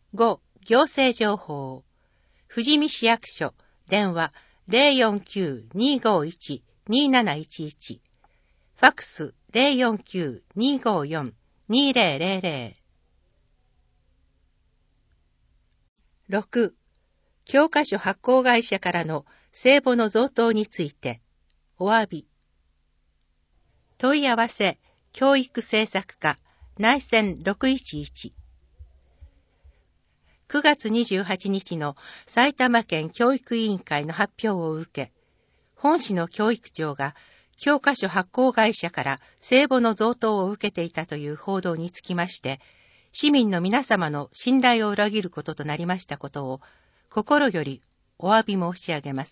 5、行政情報。富士見市役所、電話 049-251-2711。ファックス 049-254-2000。6、教科書発行会社からの聖母の贈答について、お詫び。問い合わせ、教育政策課、内線611。9月28日の埼玉県教育委員会の発表を受け、本市の教育長が教科書発行会社から聖母の贈答を受けていたという報道につきまして、市民の皆様の信頼を裏切ることとなりましたことを心よりお詫び申し上げます。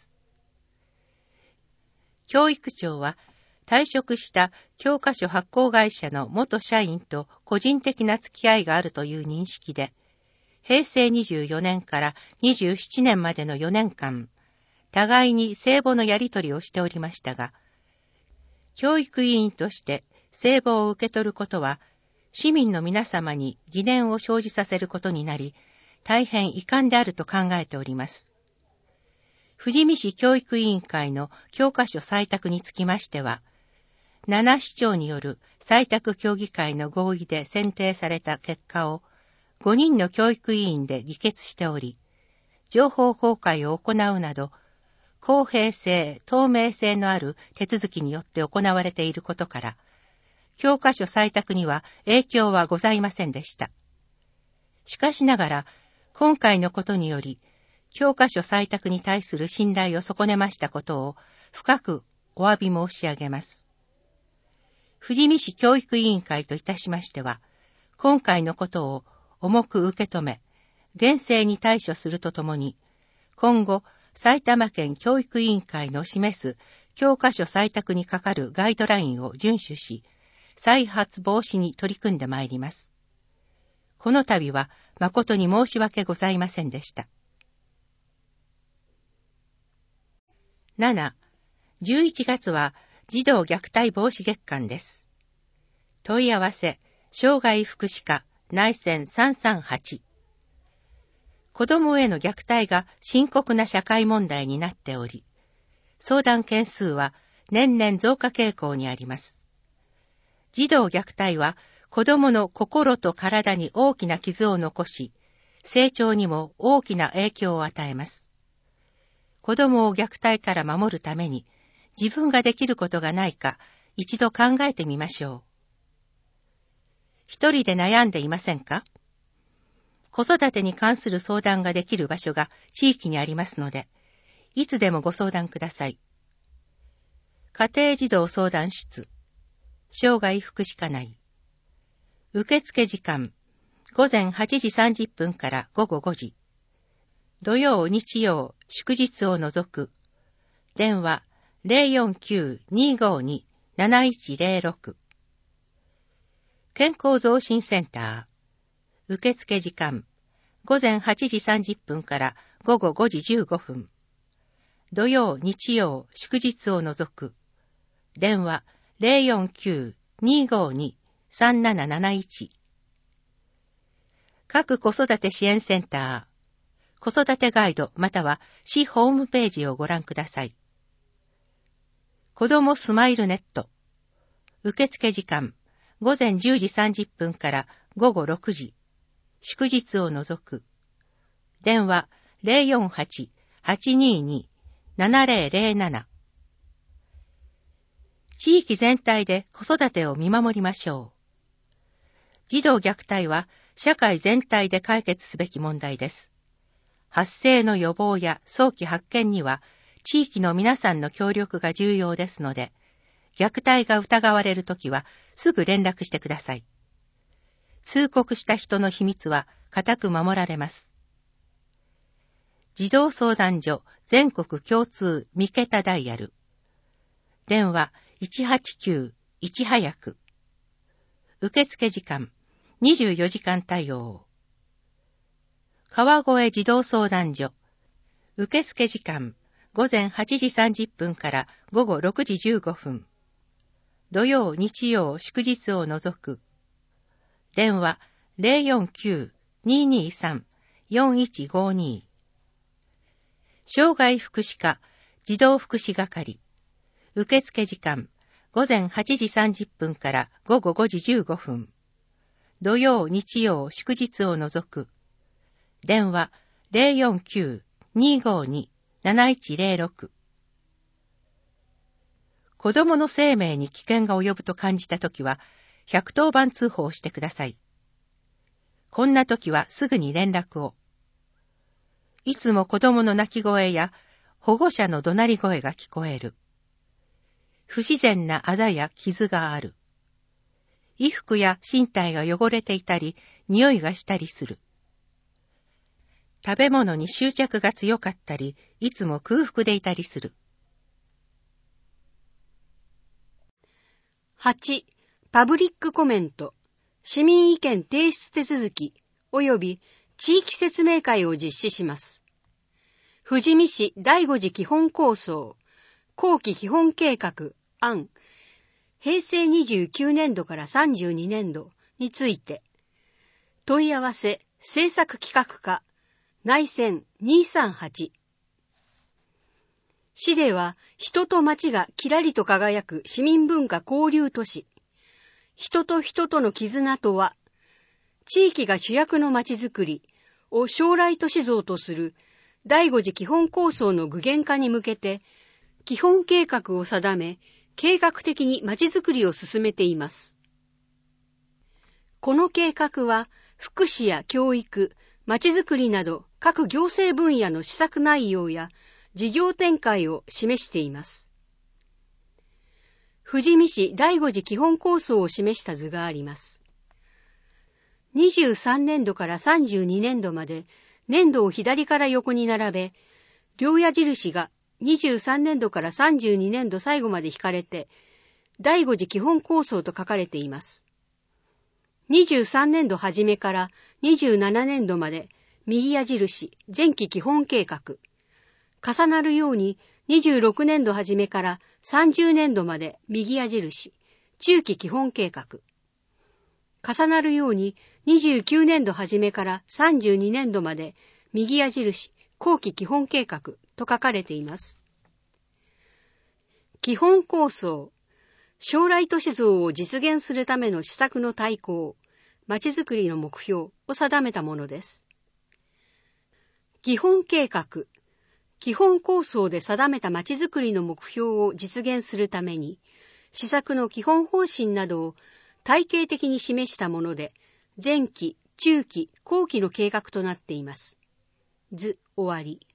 教育庁は退職した教科書発行会社の元社員と個人的な付き合いがあるという認識で、平成24年から27年までの4年間、互いに聖母のやり取りをしておりましたが、教育委員として聖母を受け取ることは、市民の皆様に疑念を生じさせることになり、大変遺憾であると考えております。富士見市教育委員会の教科書採択につきましては、7市長による採択協議会の合意で選定された結果を、5人の教育委員で議決しており、情報公開を行うなど、公平性、透明性のある手続きによって行われていることから、教科書採択には影響はございませんでした。しかしながら、今回のことにより、教科書採択に対する信頼を損ねましたことを深くお詫び申し上げます。富士見市教育委員会といたしましては、今回のことを重く受け止め、厳正に対処するとともに、今後、埼玉県教育委員会の示す教科書採択に係るガイドラインを遵守し、再発防止に取り組んでまいります。この度は誠に申し訳ございませんでした。7、11月は児童虐待防止月間です。問い合わせ、障害福祉課、内線338。子供への虐待が深刻な社会問題になっており、相談件数は年々増加傾向にあります。児童虐待は子供の心と体に大きな傷を残し、成長にも大きな影響を与えます。子供を虐待から守るために、自分ができることがないか、一度考えてみましょう。一人で悩んでいませんか？子育てに関する相談ができる場所が地域にありますので、いつでもご相談ください。家庭児童相談室、障害福祉課内。受付時間、午前8時30分から午後5時。土曜、日曜、祝日を除く。電話 049-252-7106。健康増進センター。受付時間、午前8時30分から午後5時15分。土曜、日曜、祝日を除く。電話 049-252-3771。各子育て支援センター。子育てガイドまたは市ホームページをご覧ください。子どもスマイルネット。受付時間、午前10時30分から午後6時。祝日を除く。電話 048-822-7007。地域全体で子育てを見守りましょう。児童虐待は社会全体で解決すべき問題です。発生の予防や早期発見には地域の皆さんの協力が重要ですので、虐待が疑われるときはすぐ連絡してください。通告した人の秘密は固く守られます。児童相談所全国共通3桁ダイヤル。電話189-1早く。受付時間24時間対応。川越児童相談所。受付時間午前8時30分から午後6時15分。土曜、日曜、祝日を除く。電話 4152。障害福祉課児童福祉係。受付時間、午前8時30分から午後5時15分。土曜、日曜、祝日を除く。電話049-252-7106。子供の生命に危険が及ぶと感じたときは、110番通報してください。こんなときはすぐに連絡を。いつも子供の泣き声や保護者の怒鳴り声が聞こえる。不自然なあざや傷がある。衣服や身体が汚れていたり、匂いがしたりする。食べ物に執着が強かったり、いつも空腹でいたりする。 8. パブリックコメント、市民意見提出手続き及び地域説明会を実施します。富士見市第5次基本構想、後期基本計画案、平成29年度から32年度について、問い合わせ政策企画課、内線238。市では人と町がきらりと輝く市民文化交流都市。人と人との絆とは、地域が主役の町づくりを将来都市像とする第5次基本構想の具現化に向けて、基本計画を定め、計画的に町づくりを進めています。この計画は、福祉や教育、町づくりなど各行政分野の施策内容や事業展開を示しています。富士見市第5次基本構想を示した図があります。23年度から32年度まで年度を左から横に並べ、両矢印が23年度から32年度最後まで引かれて、第5次基本構想と書かれています。23年度初めから27年度まで右矢印、前期基本計画。重なるように26年度初めから30年度まで右矢印、中期基本計画。重なるように29年度初めから32年度まで右矢印、後期基本計画と書かれています。基本構想、将来都市像を実現するための施策の大綱、まちづくりの目標を定めたものです。基本計画、基本構想で定めたまちづくりの目標を実現するために、施策の基本方針などを体系的に示したもので、前期、中期、後期の計画となっています。図終わり。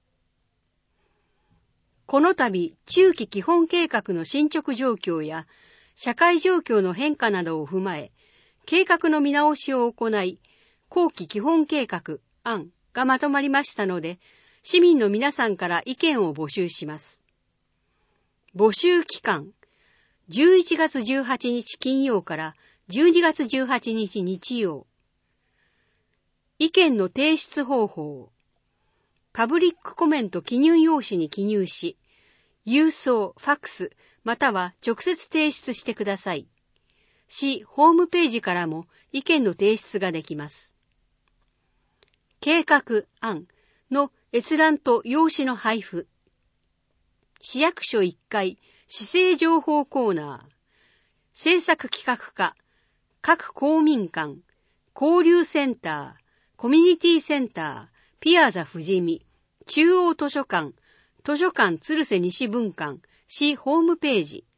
この度、中期基本計画の進捗状況や社会状況の変化などを踏まえ、計画の見直しを行い、後期基本計画案がまとまりましたので、市民の皆さんから意見を募集します。募集期間、11月18日金曜から12月18日日曜。意見の提出方法。パブリックコメント記入用紙に記入し、郵送、ファックス、または直接提出してください。市ホームページからも意見の提出ができます。計画案の閲覧と用紙の配布。市役所1階市政情報コーナー。政策企画課、各公民館、交流センター、コミュニティセンター、ピアザ富士見、中央図書館、図書館鶴瀬西分館、市ホームページ。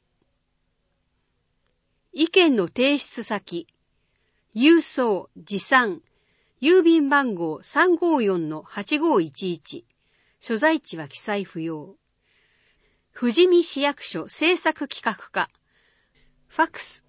意見の提出先、郵送、持参、郵便番号 354-8511、所在地は記載不要。富士見市役所政策企画課、ファックス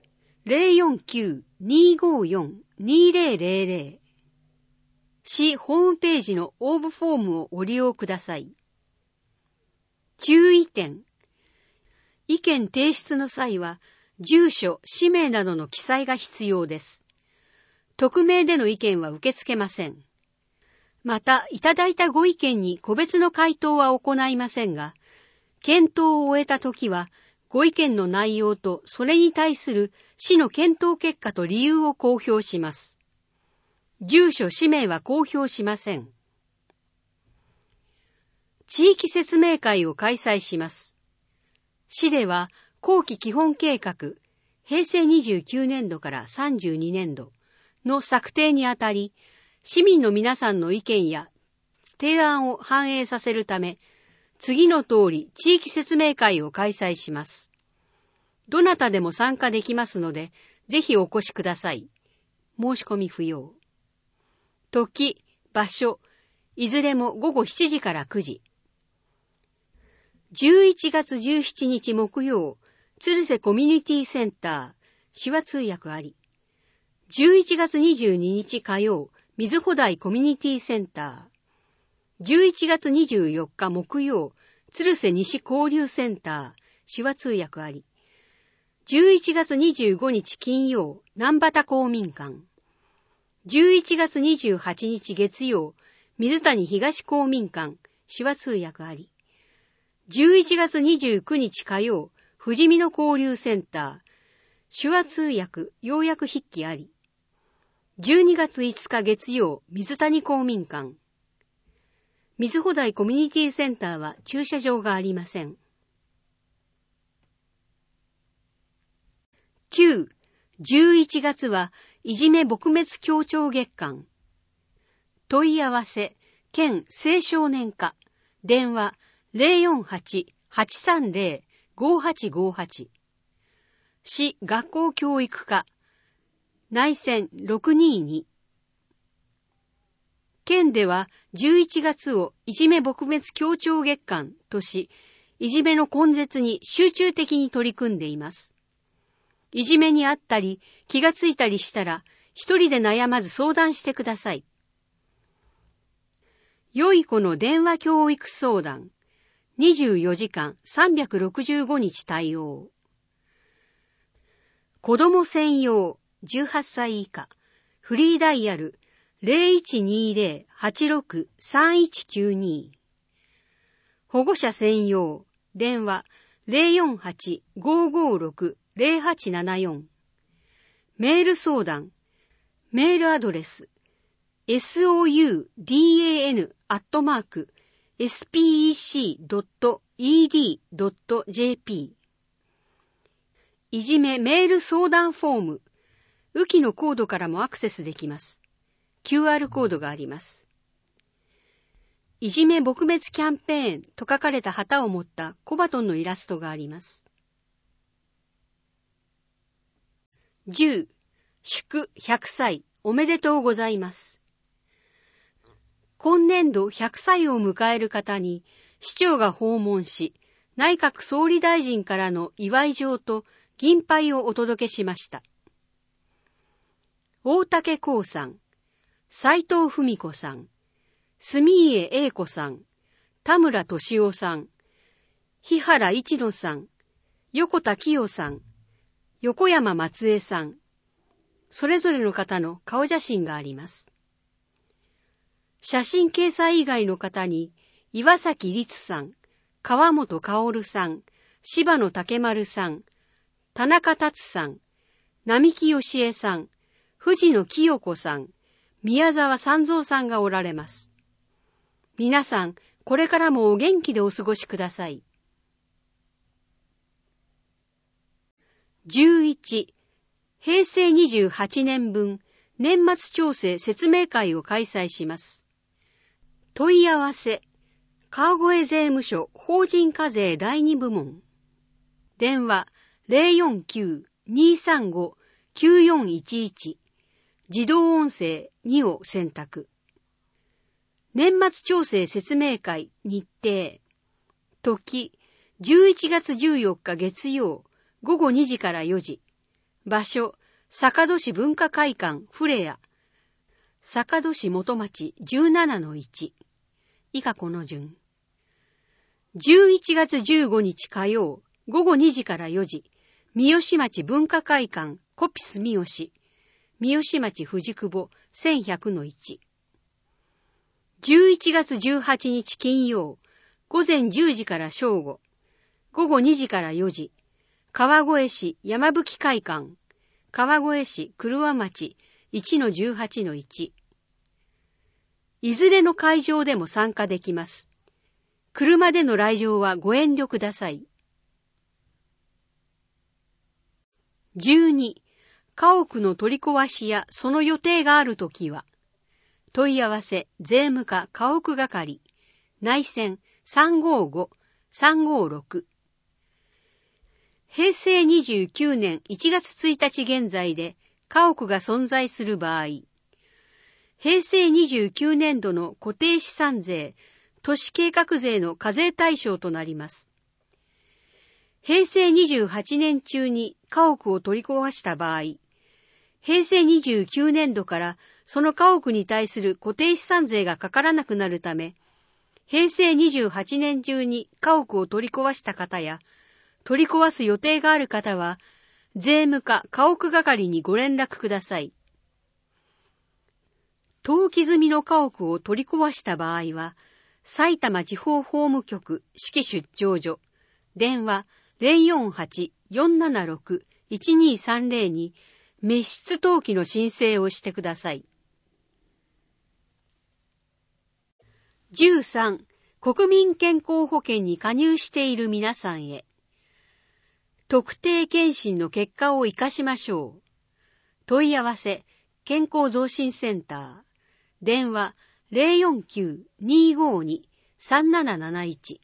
049-254-2000、市ホームページの応募フォームをご利用ください。注意点。意見提出の際は、住所、氏名などの記載が必要です。匿名での意見は受け付けません。また、いただいたご意見に個別の回答は行いませんが、検討を終えたときは、ご意見の内容とそれに対する市の検討結果と理由を公表します。住所、氏名は公表しません。 地域説明会を開催します。市では後期基本計画、平成29年度から32年度の策定にあたり、市民の皆さんの意見や提案を反映させるため、次の通り地域説明会を開催します。どなたでも参加できますので、ぜひお越しください。申し込み不要。時、場所、いずれも午後7時から9時。11月17日木曜、鶴瀬コミュニティセンター、手話通訳あり。11月22日火曜、水穂台コミュニティセンター。11月24日木曜、鶴瀬西交流センター、手話通訳あり。11月25日金曜、南畑公民館。11月28日月曜、水谷東公民館、手話通訳あり。11月29日火曜、富士見の交流センター、手話通訳、要約筆記あり。12月5日月曜、水谷公民館。水穂台コミュニティセンターは駐車場がありません。9、11月はいじめ撲滅協調月間。問い合わせ、県青少年課、電話 048-830-5858。市学校教育課、内線622。県では11月をいじめ撲滅協調月間とし、いじめの根絶に集中的に取り組んでいます。いじめにあったり気がついたりしたら一人で悩まず相談してください。良い子の電話教育相談。24時間365日対応。子供専用18歳以下フリーダイヤル 0120-86-3192。保護者専用電話 048-556-0874。メール相談。メールアドレス soudan@spec.ed.jp。 いじめメール相談フォーム。ウキのコードからもアクセスできます。QR コードがあります。いじめ撲滅キャンペーンと書かれた旗を持ったコバトンのイラストがあります。10、祝100歳おめでとうございます。今年度100歳を迎える方に市長が訪問し、内閣総理大臣からの祝い状と銀杯をお届けしました。大竹幸さん、斉藤文子さん、住家英子さん、田村俊夫さん、日原一野さん、横田清さん、横山松江さん、それぞれの方の顔写真があります。写真掲載以外の方に、岩崎律さん、川本薫さん、柴野竹丸さん、田中達さん、並木義恵さん、藤野清子さん、宮沢三蔵さんがおられます。皆さん、これからもお元気でお過ごしください。11、平成28年分年末調整説明会を開催します。問い合わせ、川越税務署法人課税第2部門。電話 049-235-9411。自動音声2を選択。年末調整説明会日程。時、11月14日月曜、午後2時から4時。場所、坂戸市文化会館フレア。坂戸市元町 17-1。以下この順。11月15日火曜、午後2時から4時。三好町文化会館コピス三好。三好町藤久保 1100-1。11月18日金曜、午前10時から正午。午後2時から4時。川越市山吹会館。川越市黒和町 1-18-1。いずれの会場でも参加できます。 車での来場はご遠慮ください。12、家屋の取り壊しやその予定があるときは、問い合わせ税務課家屋係、内線355-356。平成29年1月1日現在で家屋が存在する場合、平成29年度の固定資産税、都市計画税の課税対象となります。平成28年中に家屋を取り壊した場合、平成29年度からその家屋に対する固定資産税がかからなくなるため、平成28年中に家屋を取り壊した方や、取り壊す予定がある方は、税務課家屋係にご連絡ください。登記済みの家屋を取り壊した場合は、埼玉地方法務局式出張所、電話048-476-1230に滅失登記の申請をしてください。13、国民健康保険に加入している皆さんへ。特定健診の結果を生かしましょう。問い合わせ、健康増進センター。電話049-252-3771。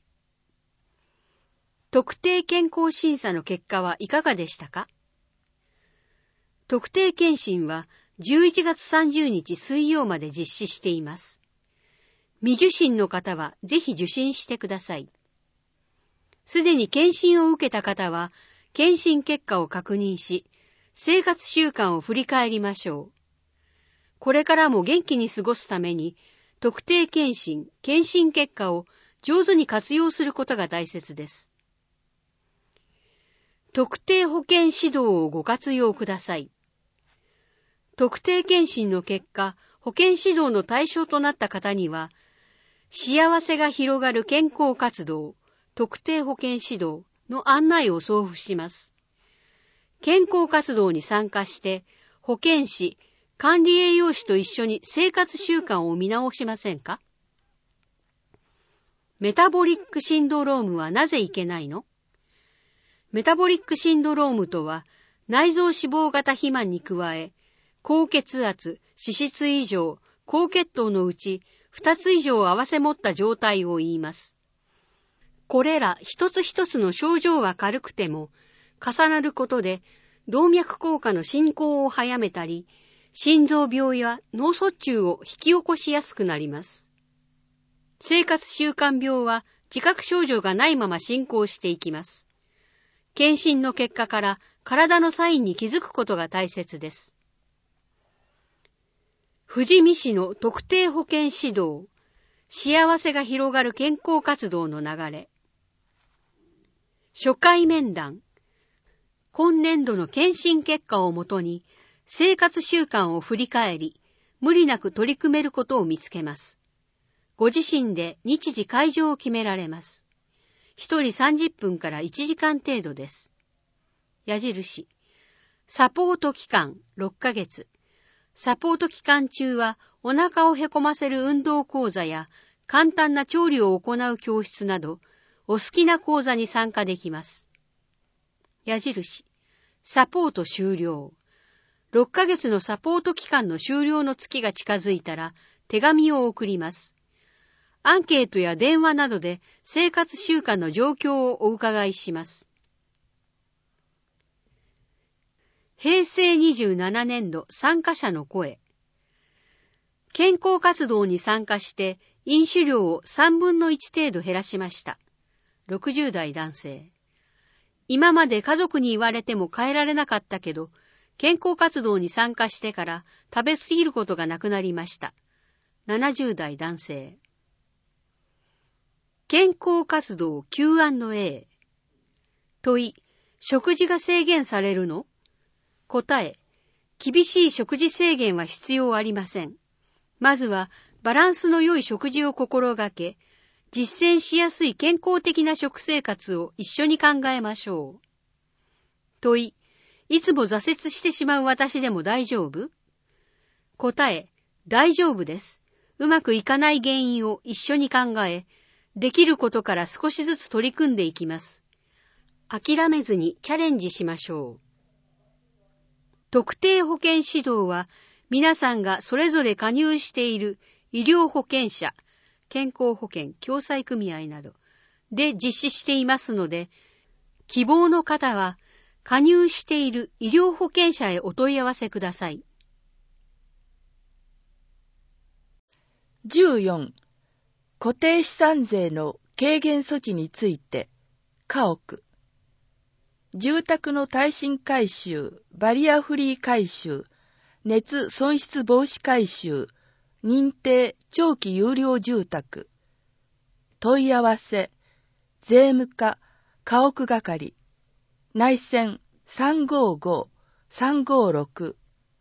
特定健康審査の結果はいかがでしたか？特定健診は11月30日水曜まで実施しています。未受診の方はぜひ受診してください。すでに検診を受けた方は、検診結果を確認し、生活習慣を振り返りましょう。これからも元気に過ごすために、特定検診結果を上手に活用することが大切です。特定保険指導をご活用ください。特定検診の結果、保険指導の対象となった方には、幸せが広がる健康活動、特定保険指導の案内を送付します。健康活動に参加して、保健師、管理栄養士と一緒に生活習慣を見直しませんか？メタボリックシンドロームはなぜいけないの？メタボリックシンドロームとは、内臓脂肪型肥満に加え、高血圧、脂質異常、高血糖のうち2つ以上を合わせ持った状態を言います。これら一つ一つの症状は軽くても、重なることで動脈硬化の進行を早めたり、心臓病や脳卒中を引き起こしやすくなります。生活習慣病は自覚症状がないまま進行していきます。検診の結果から体のサインに気づくことが大切です。富士見市の特定保険指導、幸せが広がる健康活動の流れ。初回面談。今年度の検診結果をもとに、生活習慣を振り返り、無理なく取り組めることを見つけます。ご自身で日時会場を決められます。1人30分から1時間程度です。矢印。サポート期間6ヶ月。サポート期間中はお腹をへこませる運動講座や簡単な調理を行う教室など、お好きな講座に参加できます。矢印。サポート終了。6ヶ月のサポート期間の終了の月が近づいたら手紙を送ります。アンケートや電話などで生活習慣の状況をお伺いします。平成27年度参加者の声。健康活動に参加して飲酒量を3分の1程度減らしました。60代男性。今まで家族に言われても変えられなかったけど、健康活動に参加してから食べ過ぎることがなくなりました。70代男性。健康活動 Q&A。問い、食事が制限されるの？答え、厳しい食事制限は必要ありません。まずはバランスの良い食事を心がけ、実践しやすい健康的な食生活を一緒に考えましょう。問い、いつも挫折してしまう私でも大丈夫？答え、大丈夫です。うまくいかない原因を一緒に考え、 できることから少しずつ取り組んでいきます。諦めずにチャレンジしましょう。特定保険指導は皆さんがそれぞれ加入している医療保険者、健康保険共済組合などで実施していますので、希望の方は加入している医療保険者へお問い合わせください。 14. 固定資産税の軽減措置について、家屋。住宅の耐震改修、バリアフリー改修、熱損失防止改修、認定長期有料住宅。問い合わせ、税務課、家屋係、内線355-356。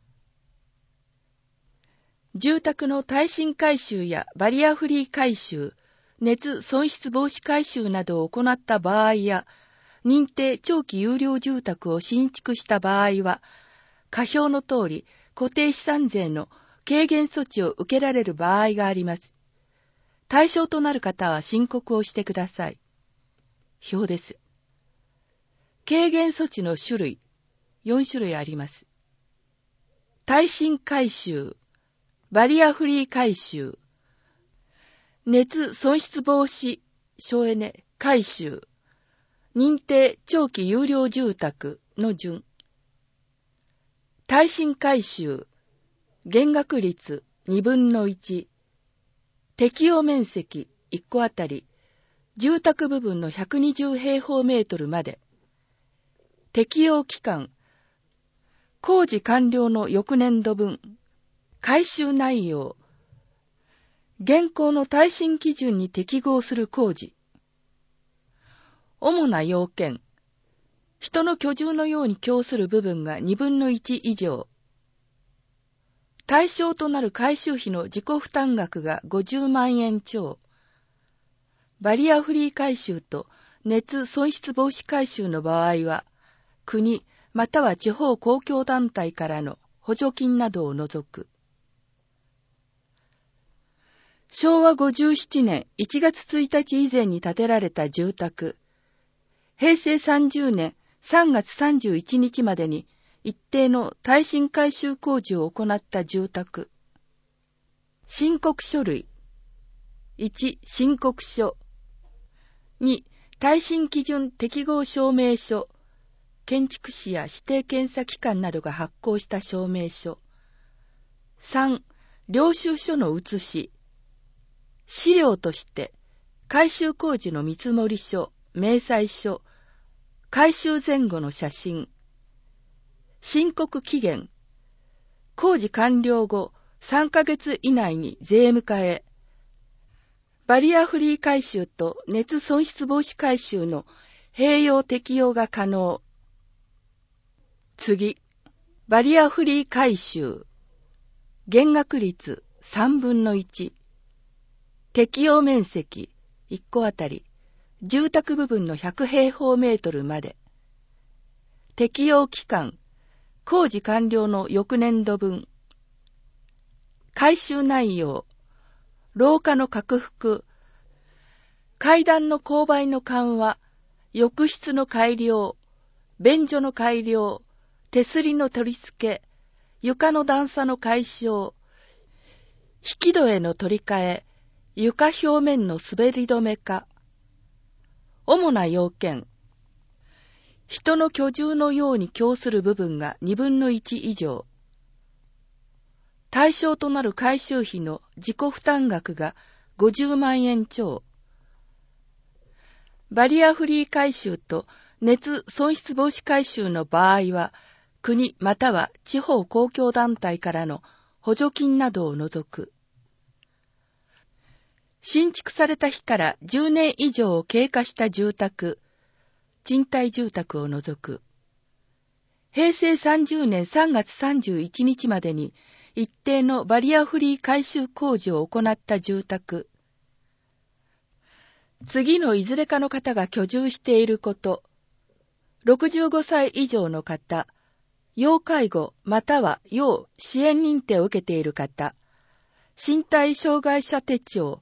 住宅の耐震改修やバリアフリー改修、熱損失防止改修などを行った場合や、認定長期有料住宅を新築した場合は、下表の通り固定資産税の軽減措置を受けられる場合があります。対象となる方は申告をしてください。表です。軽減措置の種類、4種類あります。耐震改修、バリアフリー改修、熱損失防止省エネ改修、認定長期有料住宅の順。耐震改修、減額率2分の1、適用面積1戸あたり、住宅部分の120平方メートルまで。適用期間、工事完了の翌年度分。改修内容、現行の耐震基準に適合する工事。主な要件、人の居住のように供する部分が2分の1以上。対象となる改修費の自己負担額が50万円超。バリアフリー改修と熱損失防止改修の場合は、国または地方公共団体からの補助金などを除く。昭和57年1月1日以前に建てられた住宅、平成30年3月31日までに一定の耐震改修工事を行った住宅。申告書類。1、申告書。2、耐震基準適合証明書。建築士や指定検査機関などが発行した証明書。3、領収書の写し。資料として、改修工事の見積書、明細書、改修前後の写真。申告期限。工事完了後3ヶ月以内に税務課へ。バリアフリー改修と熱損失防止改修の併用適用が可能。次、バリアフリー改修。減額率3分の1。適用面積1戸あたり住宅部分の100平方メートルまで。適用期間、工事完了の翌年度分。改修内容、廊下の拡幅、階段の勾配の緩和、浴室の改良、便所の改良、手すりの取り付け、床の段差の解消、引き戸への取り替え、床表面の滑り止め化。主な要件。人の居住のように供する部分が2分の1以上。対象となる改修費の自己負担額が50万円超。バリアフリー改修と熱損失防止改修の場合は、国または地方公共団体からの補助金などを除く。新築された日から10年以上を経過した住宅、賃貸住宅を除く。平成30年3月31日までに一定のバリアフリー改修工事を行った住宅。次のいずれかの方が居住していること。65歳以上の方、要介護または要支援認定を受けている方、身体障害者手帳、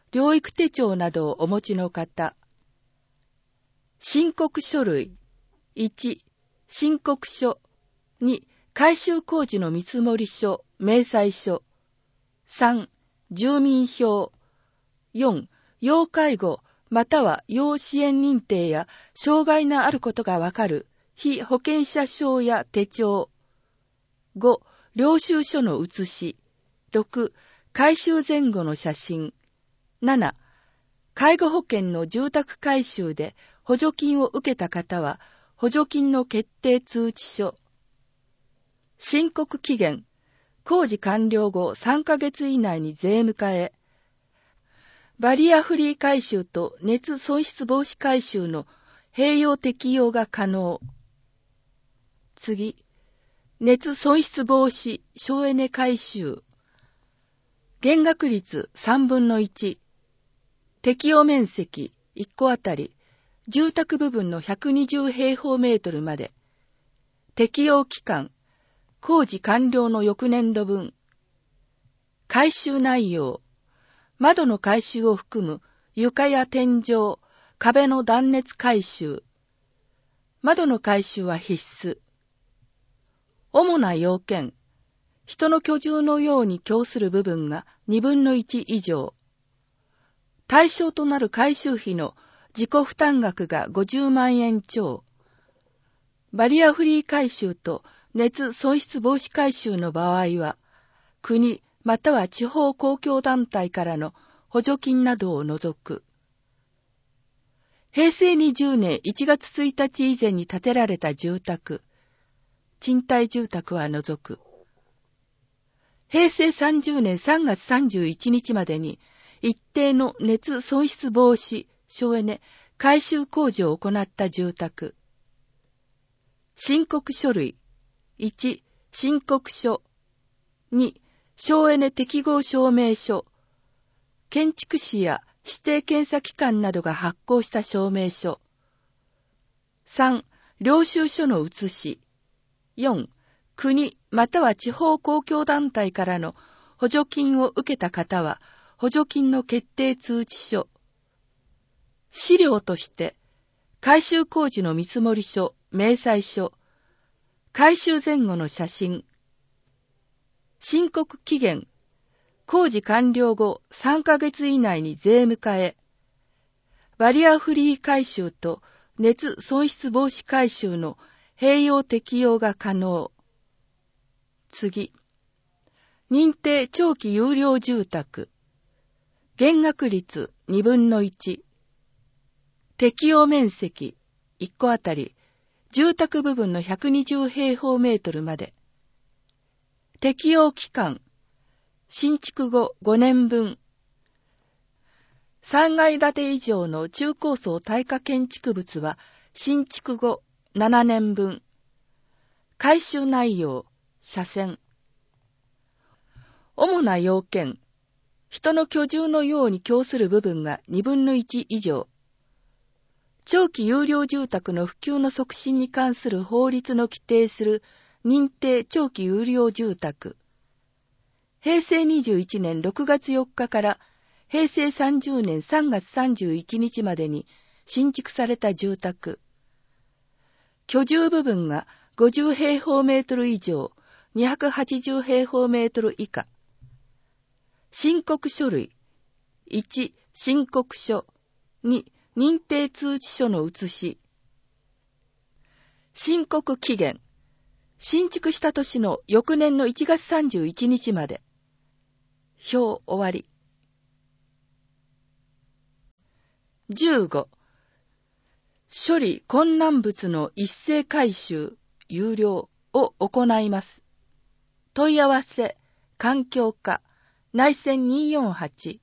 療育手帳などをお持ちの方。申告書類。1、申告書。2、改修工事の見積書、明細書。3、住民票。4、要介護または要支援認定や障害のあることがわかる被保険者証や手帳。5、領収書の写し。6、改修前後の写真。7、介護保険の住宅改修で補助金を受けた方は補助金の決定通知書。申告期限。工事完了後3ヶ月以内に税務課へ。バリアフリー改修と熱損失防止改修の併用適用が可能。次、熱損失防止省エネ改修。減額率3分の1。適用面積1戸あたり住宅部分の120平方メートルまで。適用期間、工事完了の翌年度分。改修内容、窓の改修を含む床や天井、壁の断熱改修。窓の改修は必須。主な要件、人の居住のように供する部分が2分の1以上。対象となる改修費の自己負担額が50万円超。バリアフリー改修と熱損失防止改修の場合は、国または地方公共団体からの補助金などを除く。平成20年1月1日以前に建てられた住宅、賃貸住宅は除く。平成30年3月31日までに一定の熱損失防止、省エネ、改修工事を行った住宅。申告書類。1、申告書。2、省エネ適合証明書。建築士や指定検査機関などが発行した証明書。3、領収書の写し。4、国または地方公共団体からの補助金を受けた方は補助金の決定通知書。資料として、改修工事の見積書、明細書。改修前後の写真。申告期限。工事完了後3ヶ月以内に税務課へ。バリアフリー改修と熱損失防止改修の併用適用が可能。次。認定長期有料住宅。減額率2分の1。適用面積1戸あたり住宅部分の120平方メートルまで。適用期間、新築後5年分。3階建て以上の中高層耐火建築物は新築後7年分。改修内容、車線。主な要件、人の居住のように供する部分が2分の1以上。長期有料住宅の普及の促進に関する法律の規定する認定長期有料住宅。平成21年6月4日から平成30年3月31日までに新築された住宅。居住部分が50平方メートル以上、280平方メートル以下。申告書類。1、申告書。2、認定通知書の写し。申告期限。新築した年の翌年の1月31日まで。表終わり。15. 処理困難物の一斉回収、有料を行います。問い合わせ、環境課、内線248。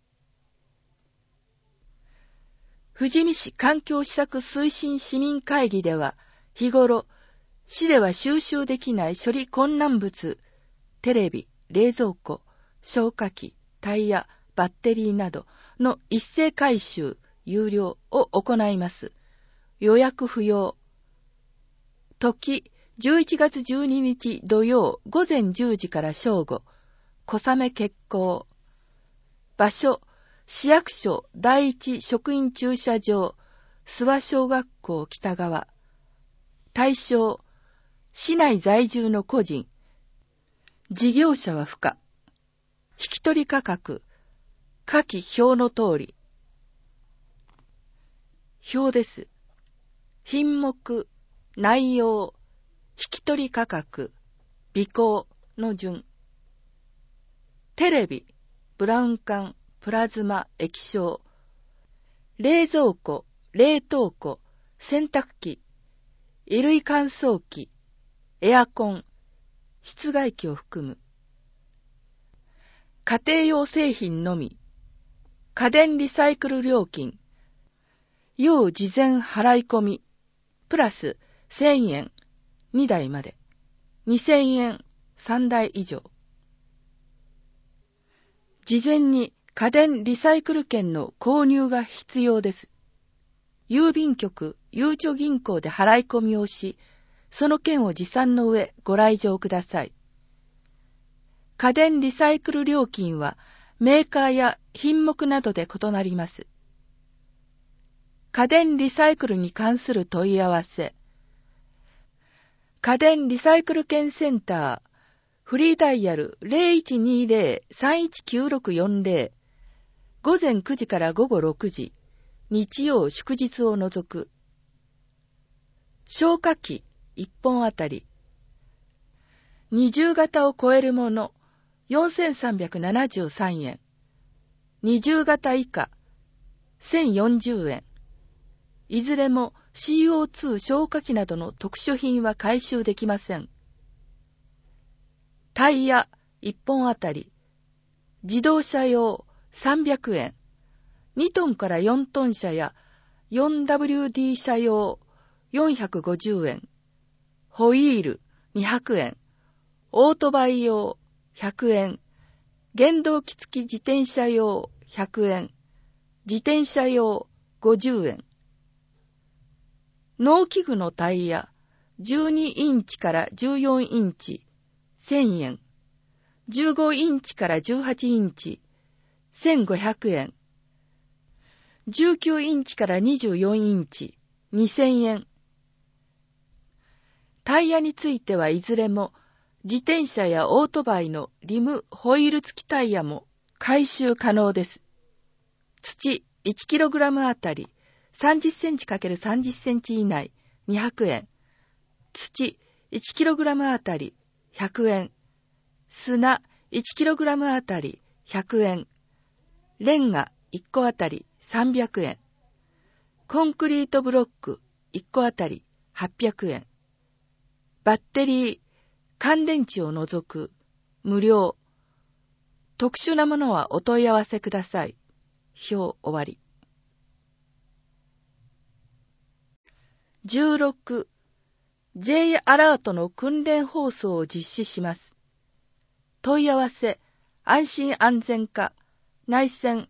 富士見市環境施策推進市民会議では、日頃、市では収集できない処理困難物、テレビ、冷蔵庫、消火器、タイヤ、バッテリーなどの一斉回収、有料を行います。予約不要。時、11月12日土曜午前10時から正午、小雨決行。場所、 市役所第一職員駐車場、諏訪小学校北側。対象、市内在住の個人。事業者は不可。引き取り価格、下記表の通り。表です。品目、内容、引き取り価格、備考の順。テレビ、ブラウン管、プラズマ、液晶。冷蔵庫、冷凍庫、洗濯機、衣類乾燥機、エアコン、室外機を含む。家庭用製品のみ。家電リサイクル料金。要事前払い込み。プラス1000円。2台まで。2000円。3台以上。事前に家電リサイクル券の購入が必要です。郵便局、ゆうちょ銀行で払い込みをし、その券を持参の上ご来場ください。家電リサイクル料金はメーカーや品目などで異なります。家電リサイクルに関する問い合わせ。家電リサイクル券センター、フリーダイヤル 0120-319640、午前9時から午後6時、日曜祝日を除く。消火器1本あたり。20型を超えるもの、4373円。20型以下、1040円。いずれも CO2 消火器などの特殊品は回収できません。タイヤ1本あたり。自動車用300円。2トンから4トン車や 4WD 車用450円。ホイール200円。オートバイ用100円。原動機付き自転車用100円。自転車用50円。農機具のタイヤ12インチから14インチ1000円。15インチから18インチ1500円。19インチから24インチ2000円。タイヤについてはいずれも自転車やオートバイのリム・ホイール付きタイヤも回収可能です。土 1kg あたり30センチ ×30 センチ以内200円。土 1kg あたり100円。砂 1kg あたり100円。レンガ1個あたり300円。コンクリートブロック1個あたり800円。バッテリー、乾電池を除く無料。特殊なものはお問い合わせください。表終わり。16. J アラートの訓練放送を実施します。問い合わせ、安心安全課、内線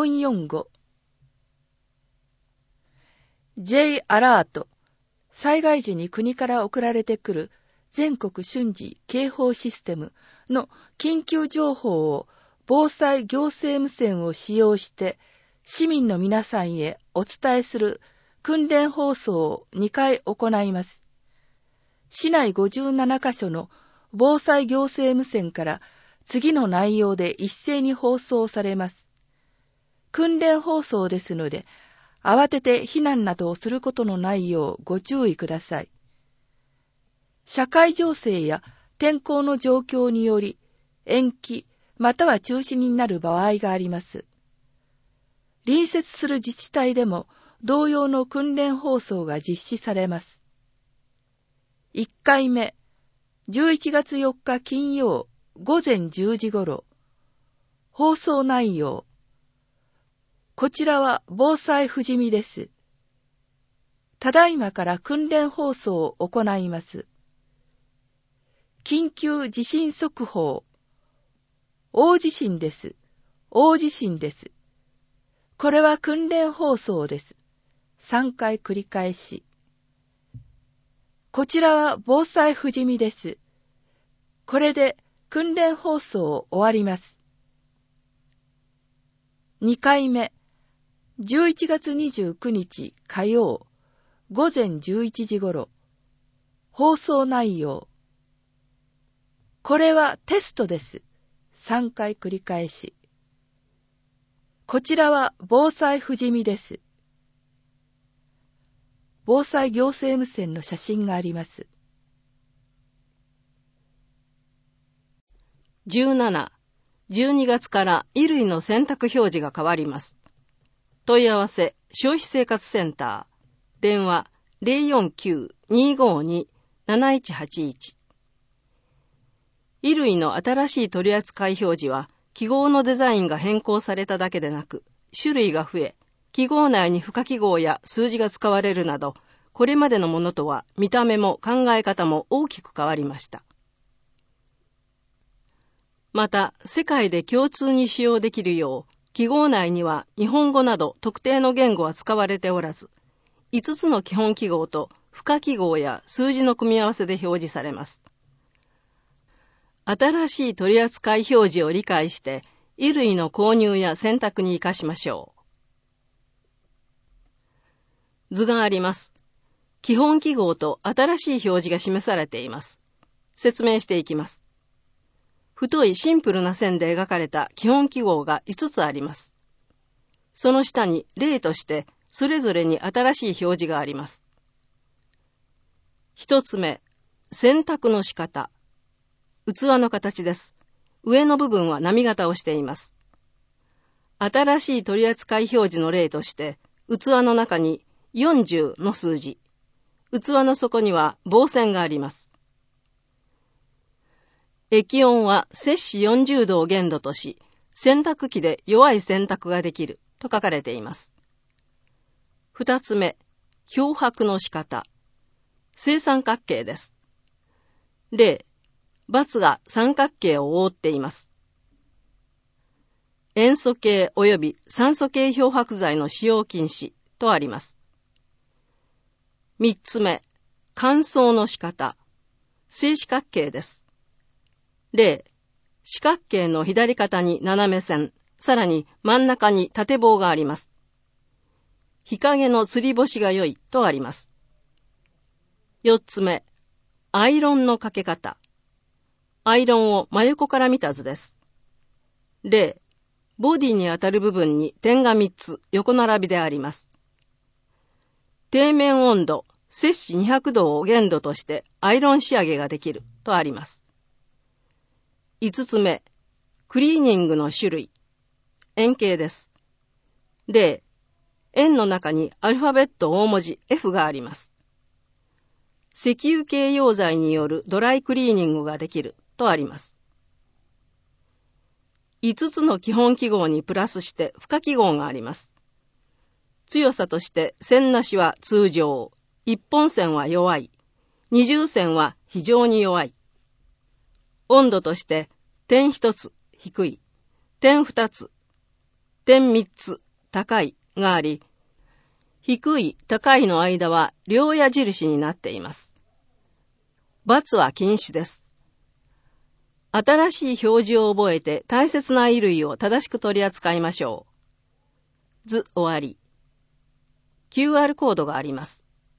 445。J アラート、災害時に国から送られてくる全国瞬時警報システムの緊急情報を防災行政無線を使用して市民の皆さんへお伝えする訓練放送を2回行います。市内57カ所の防災行政無線から次の内容で一斉に放送されます。訓練放送ですので、慌てて避難などをすることのないようご注意ください。社会情勢や天候の状況により延期または中止になる場合があります。隣接する自治体でも同様の訓練放送が実施されます。1回目、11月4日金曜午前10時頃。放送内容。こちらは防災富士見です。ただいまから訓練放送を行います。緊急地震速報。大地震です。大地震です。これは訓練放送です。3回繰り返し。こちらは防災富士見です。これで訓練放送を終わります。 2回目、11月29日火曜、午前11時ごろ。放送内容。これはテストです。3回繰り返し。こちらは防災富士見です。防災行政無線の写真があります。 17、12月から衣類の洗濯表示が変わります。問い合わせ、消費生活センター。電話、049-252-7181。衣類の新しい取扱表示は、記号のデザインが変更されただけでなく、種類が増え、記号内に付加記号や数字が使われるなど、これまでのものとは見た目も考え方も大きく変わりました。また、世界で共通に使用できるよう、記号内には日本語など特定の言語は使われておらず、5つの基本記号と付加記号や数字の組み合わせで表示されます。新しい取扱表示を理解して、衣類の購入や洗濯に活かしましょう。図があります。基本記号と新しい表示が示されています。説明していきます。太いシンプルな線で描かれた基本記号が5つあります。その下に例としてそれぞれに新しい表示があります。1つ目、洗濯の仕方。器の形です。上の部分は波形をしています。新しい取扱表示の例として、器の中に40の数字、器の底には棒線があります。液温は摂氏40度を限度とし、洗濯機で弱い洗濯ができると書かれています。2つ目、漂白の仕方。正三角形です。例、×が三角形を覆っています。塩素系及び酸素系漂白剤の使用禁止とあります。3つ目、乾燥の仕方。正四角形です。例、四角形の左肩に斜め線、さらに真ん中に縦棒があります。日陰の吊り干しが良いとあります。4つ目、アイロンのかけ方。アイロンを真横から見た図です。例、ボディにあたる部分に点が3つ横並びであります。底面温度、摂氏200度を限度としてアイロン仕上げができるとあります。5つ目、クリーニングの種類。円形です。例、円の中にアルファベット大文字 F があります。石油系溶剤によるドライクリーニングができるとあります。5つの基本記号にプラスして付加記号があります。強さとして線なしは通常、一本線は弱い、二重線は非常に弱い。温度として点1つ低い、点2つ、点3つ高いがあり、低い高いの間は両矢印になっています。×は禁止です。新しい表示を覚えて大切な衣類を正しく取り扱いましょう。図終わり。QR コードがあります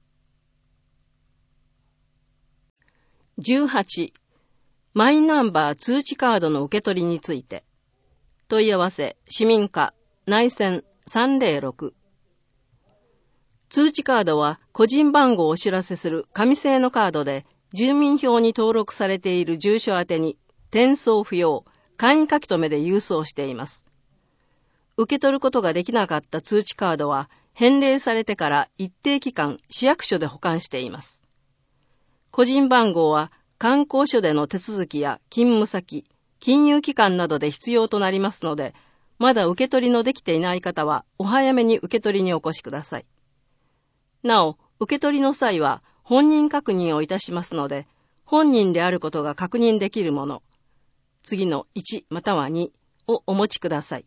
。18、マイナンバー通知カードの受け取りについて。問い合わせ、市民課、内線306。通知カードは個人番号をお知らせする紙製のカードで、住民票に登録されている住所宛てに、転送不要、簡易書き留めで郵送しています。受け取ることができなかった通知カードは、返礼されてから一定期間市役所で保管しています。個人番号は観光所での手続きや勤務先、金融機関などで必要となりますので、まだ受け取りのできていない方はお早めに受け取りにお越しください。なお、受け取りの際は本人確認をいたしますので、本人であることが確認できるもの、次の1または2をお持ちください。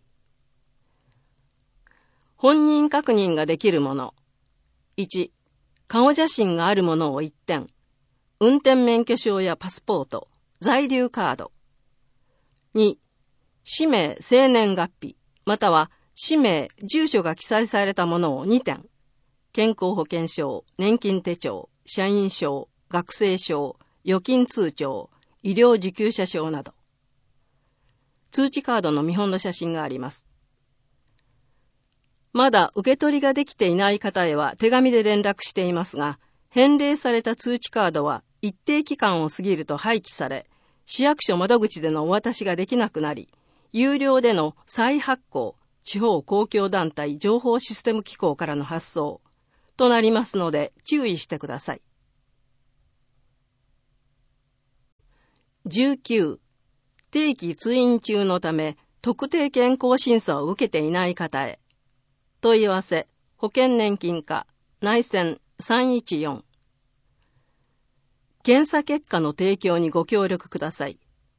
本人確認ができるもの。1、顔写真があるものを1点。運転免許証やパスポート、在留カード。2、氏名、生年月日、または氏名、住所が記載されたものを2点、健康保険証、年金手帳、社員証、学生証、預金通帳、医療受給者証など。通知カードの見本の写真があります。まだ受け取りができていない方へは手紙で連絡していますが、返礼された通知カードは一定期間を過ぎると廃棄され、市役所窓口でのお渡しができなくなり、有料での再発行、地方公共団体情報システム機構からの発送となりますので注意してください。19、定期通院中のため特定健康審査を受けていない方へ。問い合わせ、保険年金課、内線314。検査結果の提供にご協力ください。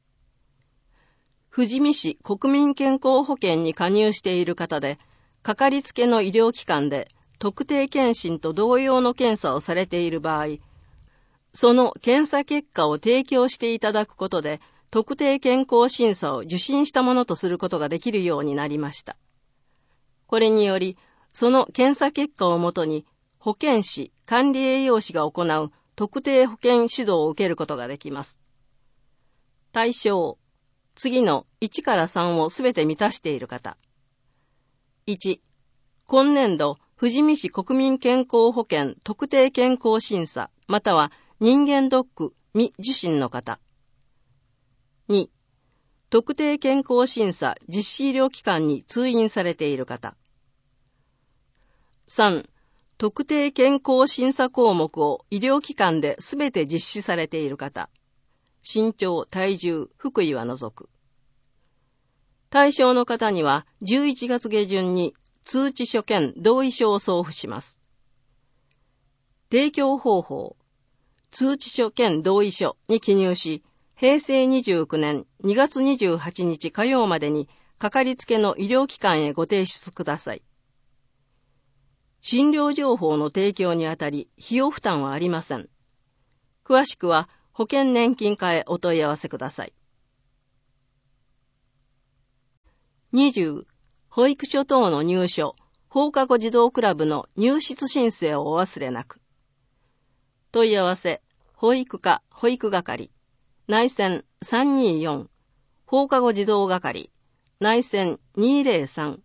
富士見市国民健康保険に加入している方で、かかりつけの医療機関で特定健診と同様の検査をされている場合、その検査結果を提供していただくことで、特定健康審査を受診したものとすることができるようになりました。これにより、その検査結果をもとに、保健師、管理栄養士が行う特定保健指導を受けることができます。対象、次の1から3をすべて満たしている方。1、今年度、富士見市国民健康保険特定健康審査、または人間ドック未受診の方。2、特定健康審査実施医療機関に通院されている方。3、特定健康審査項目を医療機関ですべて実施されている方。身長、体重、腹囲は除く。対象の方には11月下旬に通知書兼同意書を送付します。提供方法、通知書兼同意書に記入し、平成29年2月28日火曜までにかかりつけの医療機関へご提出ください。診療情報の提供にあたり費用負担はありません。詳しくは保険年金課へお問い合わせください。20、保育所等の入所、放課後児童クラブの入室申請をお忘れなく。問い合わせ、保育課、保育係、内線324、放課後児童係、内線203。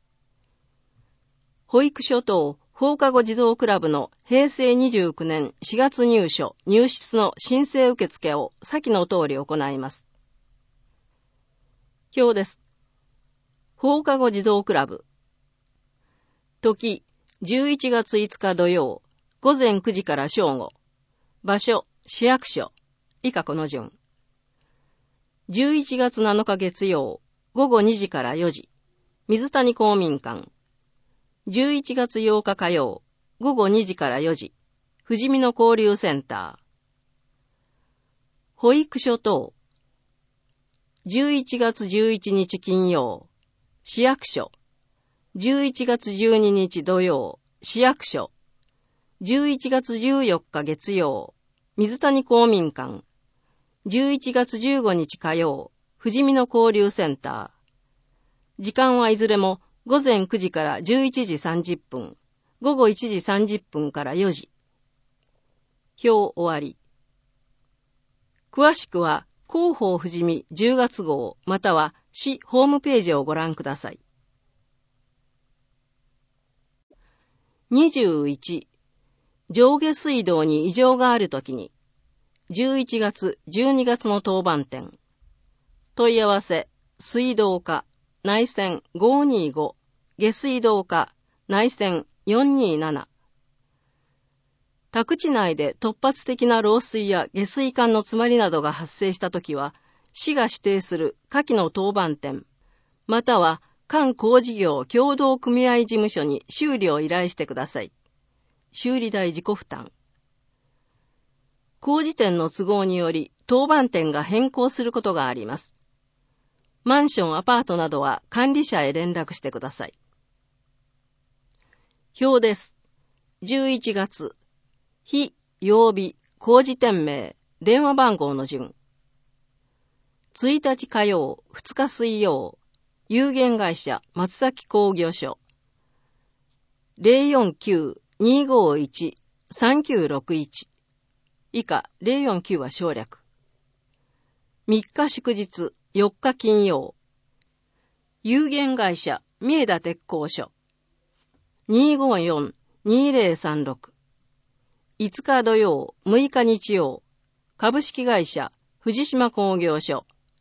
保育所等放課後児童クラブの平成29年4月入所・入室の申請受付を先の通り行います。表です。放課後児童クラブ。時、11月5日土曜、午前9時から正午。場所、市役所。以下この順。11月7日月曜、午後2時から4時。水谷公民館。11月8日火曜、午後2時から4時。富士見の交流センター。保育所等。11月11日金曜、市役所。11月12日土曜、市役所。11月14日月曜、水谷公民館。11月15日火曜、富士見の交流センター。時間はいずれも午前9時から11時30分、午後1時30分から4時。表終わり。詳しくは広報富士見10月号または市ホームページをご覧ください。21、上下水道に異常があるときに、11月、12月の当番店。問い合わせ、水道課、内線525、下水道課、内線427。宅地内で突発的な漏水や下水管の詰まりなどが発生したときは、市が指定する下記の当番店、または管工事業協同組合事務所に修理を依頼してください。修理代自己負担。工事店の都合により当番店が変更することがあります。マンション、アパートなどは管理者へ連絡してください。表です。11月。日、曜日、工事店名、電話番号の順。1日火曜、2日水曜。 有限会社松崎工業所 049-251-3961 以下049は省略。3日祝日4日金曜有限会社三重田鉄工所 254-2036 5日土曜6日日曜株式会社藤島工業所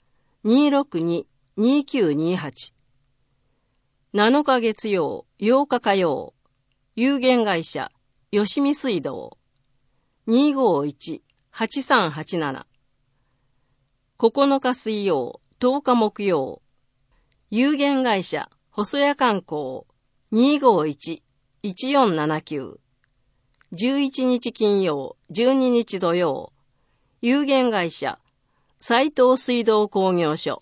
262-2928 7日月曜8日火曜有限会社吉見水道 251-8387 9日水曜10日木曜有限会社細谷観光 251-1479 11日金曜12日土曜有限会社斉藤水道工業所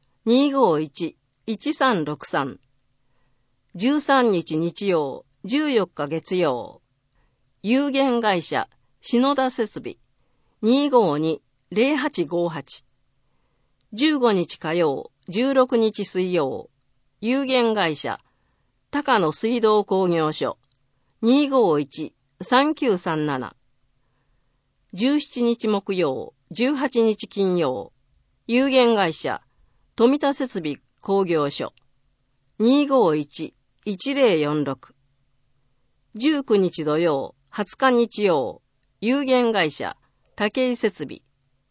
251-1363 13日日曜14日月曜有限会社篠田設備 252-0858 15日火曜16日水曜有限会社高野水道工業所 251-3937 17日木曜18日金曜有限会社富田設備工業所 251-1046 19日土曜20日日曜有限会社武井設備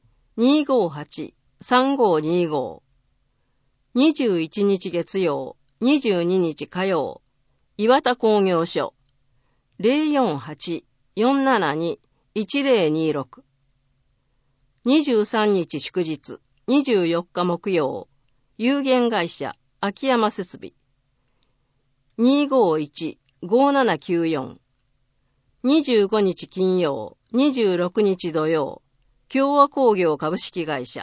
258-3525 21日月曜22日火曜岩田工業所 048-472-1026 23日祝日24日木曜有限会社秋山設備 251-5794 25日金曜26日土曜共和工業株式会社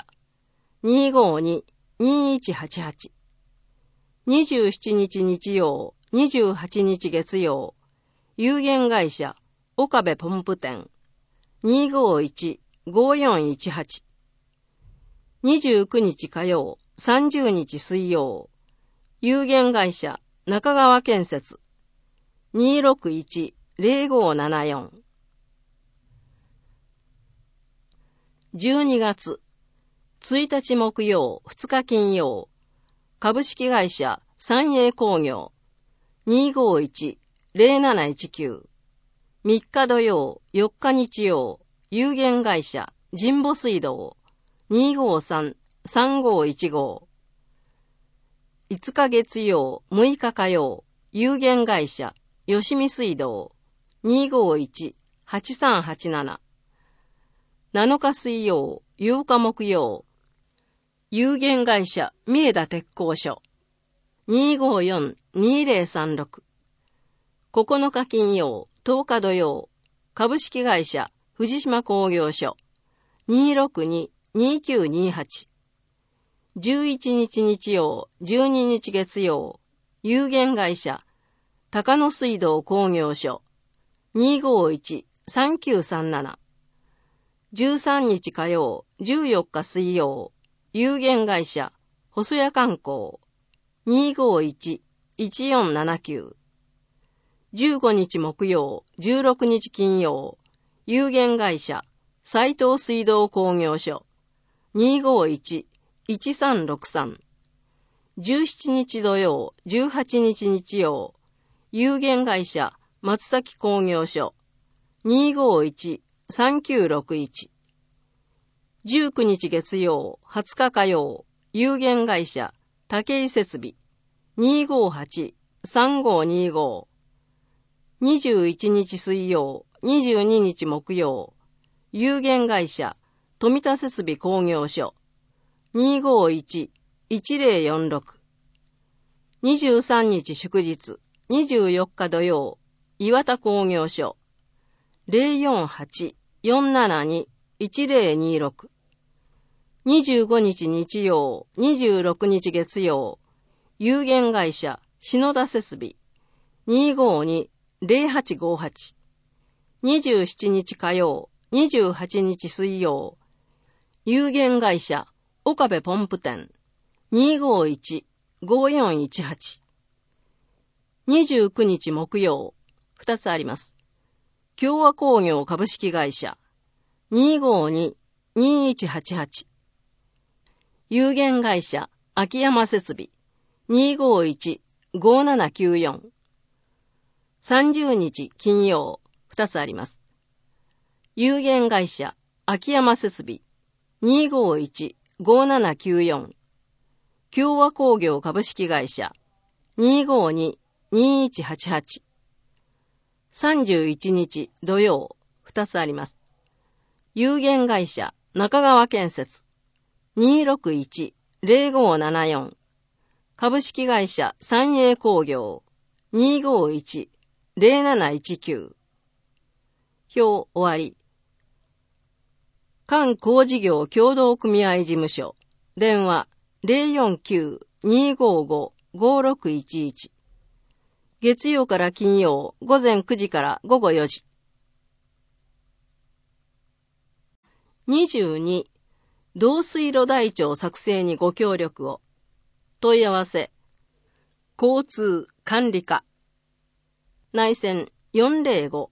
252-2188 27日日曜28日月曜有限会社岡部ポンプ店 251-5418 29日火曜30日水曜有限会社中川建設 261-0574 12月1日木曜2日金曜株式会社三栄工業 251-0719 3日土曜4日日曜有限会社神保水道 253-3515 5日月曜6日火曜有限会社吉見水道 251-8387 7日水曜8日木曜有限会社三重田鉄工所 254-2036 9日金曜10日土曜株式会社藤島工業所 262-2928 11日日曜12日月曜有限会社高野水道工業所 251-3937 13日火曜14日水曜有限会社細谷観光 251-1479 15日木曜16日金曜有限会社斉藤水道工業所 251-1363 17日土曜18日日曜有限会社松崎工業所 251-3961 19日月曜20日火曜有限会社武井設備 258-3525 21日水曜22日木曜有限会社富田設備工業所 251-1046 23日祝日24日土曜岩田工業所 048-472-1026 25日日曜26日月曜有限会社篠田設備 252-0858 27日火曜28日水曜有限会社岡部ポンプ店 2418。29日木曜、2つあります。共和工業株式会社 252-2188。有限会社秋山設備 251-5794。30日金曜、2つあります。有限会社秋山設備 251-5794。共和工業株式会社 252-2188。31日土曜、2つあります。有限会社中川建設 261-0574。株式会社三栄工業 251-0719。表終わり。関工事業協同組合事務所。電話 049-255-5611。月曜から金曜午前9時から午後4時。22. 導水路台帳作成にご協力を。問い合わせ。交通管理課。内線405。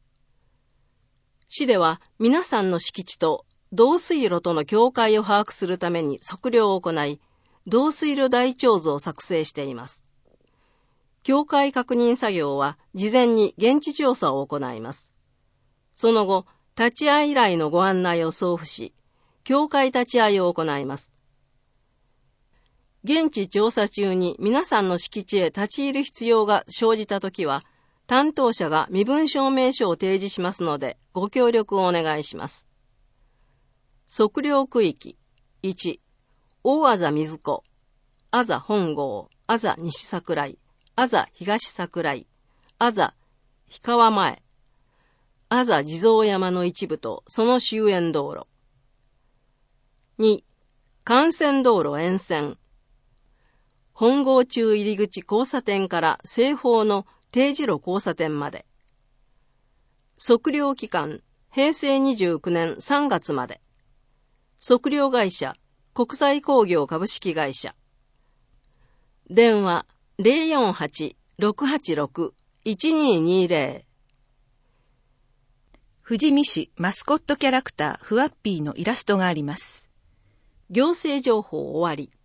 市では皆さんの敷地と導水路との境界を把握するために測量を行い、導水路台帳図を作成しています。境界確認作業は事前に現地調査を行います。その後、立ち会い依頼のご案内を送付し、境界立ち会いを行います。現地調査中に皆さんの敷地へ立ち入る必要が生じたときは、担当者が身分証明書を提示しますので、ご協力をお願いします。測量区域。1、大字水子、あざ本郷、あざ西桜井、あざ東桜井、あざ氷川前、あざ地蔵山の一部とその周縁道路。2、幹線道路沿線。本郷中入り口交差点から西方の定時路交差点まで。測量期間、平成29年3月まで。測量会社、国際工業株式会社。電話、048-686-1220。 富士見市マスコットキャラクターフワッピーのイラストがあります。 行政情報終わり。